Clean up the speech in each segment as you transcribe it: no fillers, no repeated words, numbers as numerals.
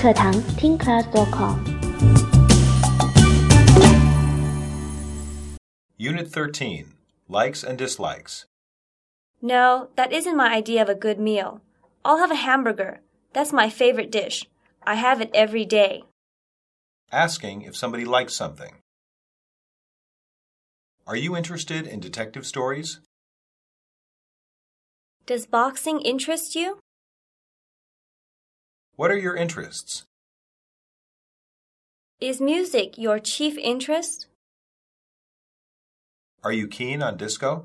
课堂听 class.com。 Unit 13, Likes and Dislikes. No, that isn't my idea of a good meal. I'll have a hamburger. That's my favorite dish. I have it every day. Asking if somebody likes something. Are you interested in detective stories? Does boxing interest you? What are your interests? Is music your chief interest? Are you keen on disco?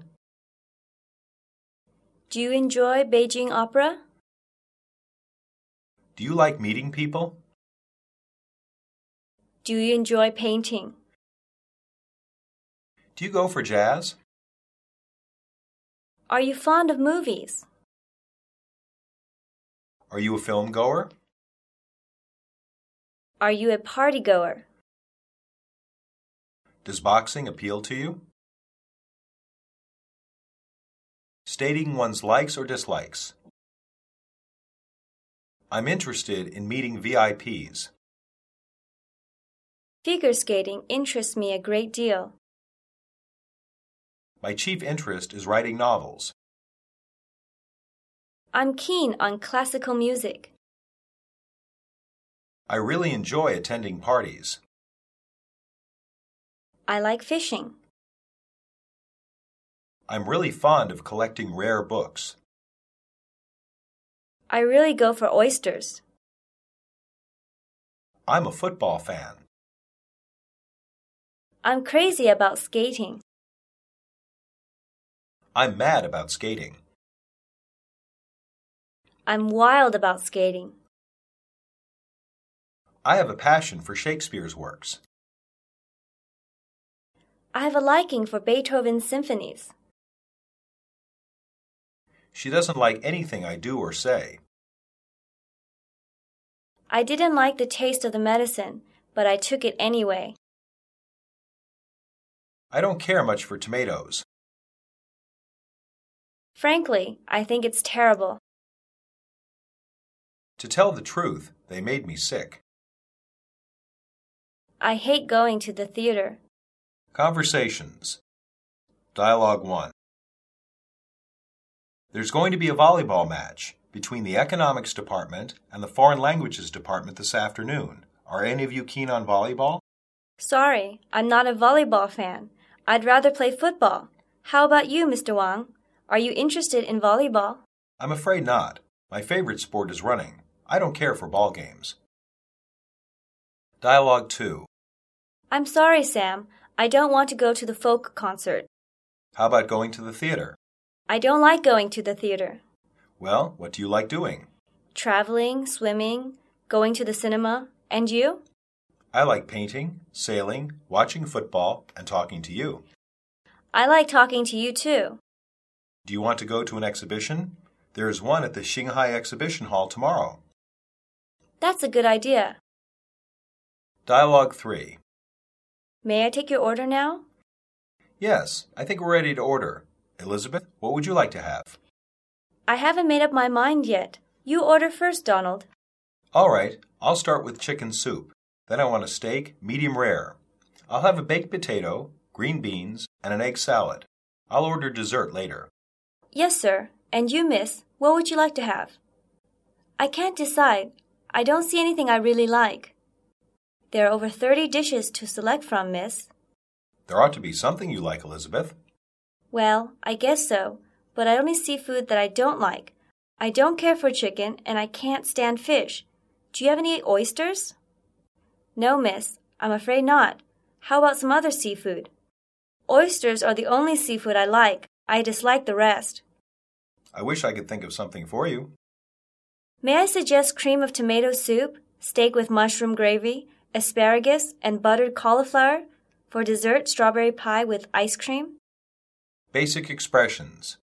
Do you enjoy Beijing opera? Do you like meeting people? Do you enjoy painting? Do you go for jazz? Are you fond of movies? Are you a film goer? Are you a party goer? Does boxing appeal to you? Stating one's likes or dislikes. I'm interested in meeting VIPs. Figure skating interests me a great deal. My chief interest is writing novels. I'm keen on classical music. I really enjoy attending parties. I like fishing. I'm really fond of collecting rare books. I really go for oysters. I'm a football fan. I'm crazy about skating. I'm mad about skating. I'm wild about skating. I have a passion for Shakespeare's works. I have a liking for Beethoven's symphonies. She doesn't like anything I do or say. I didn't like the taste of the medicine, but I took it anyway. I don't care much for tomatoes. Frankly, I think it's terrible. To tell the truth, they made me sick. I hate going to the theater. Conversations. Dialogue 1. There's going to be a volleyball match between the Economics Department and the Foreign Languages Department this afternoon. Are any of you keen on volleyball? Sorry, I'm not a volleyball fan. I'd rather play football. How about you, Mr. Wang? Are you interested in volleyball? I'm afraid not. My favorite sport is running. I don't care for ball games. Dialogue 2. I'm sorry, Sam. I don't want to go to the folk concert. How about going to the theater? I don't like going to the theater. Well, what do you like doing? Traveling, swimming, going to the cinema. And you? I like painting, sailing, watching football, and talking to you. I like talking to you too. Do you want to go to an exhibition? There is one at the Shanghai Exhibition Hall tomorrow. That's a good idea. Dialogue 3. May I take your order now? Yes, I think we're ready to order. Elizabeth, what would you like to have? I haven't made up my mind yet. You order first, Donald. All right, I'll start with chicken soup. Then I want a steak, medium rare. I'll have a baked potato, green beans, and an egg salad. I'll order dessert later. Yes, sir. And you, miss, what would you like to have? I can't decide. I don't see anything I really like. There are over 30 dishes to select from, miss. There ought to be something you like, Elizabeth. Well, I guess so, but I only see food that I don't like. I don't care for chicken, and I can't stand fish. Do you have any oysters? No, miss, I'm afraid not. How about some other seafood? Oysters are the only seafood I like. I dislike the rest. I wish I could think of something for you. May I suggest cream of tomato soup, steak with mushroom gravy, asparagus, and buttered cauliflower? For dessert, strawberry pie with ice cream? Basic expressions.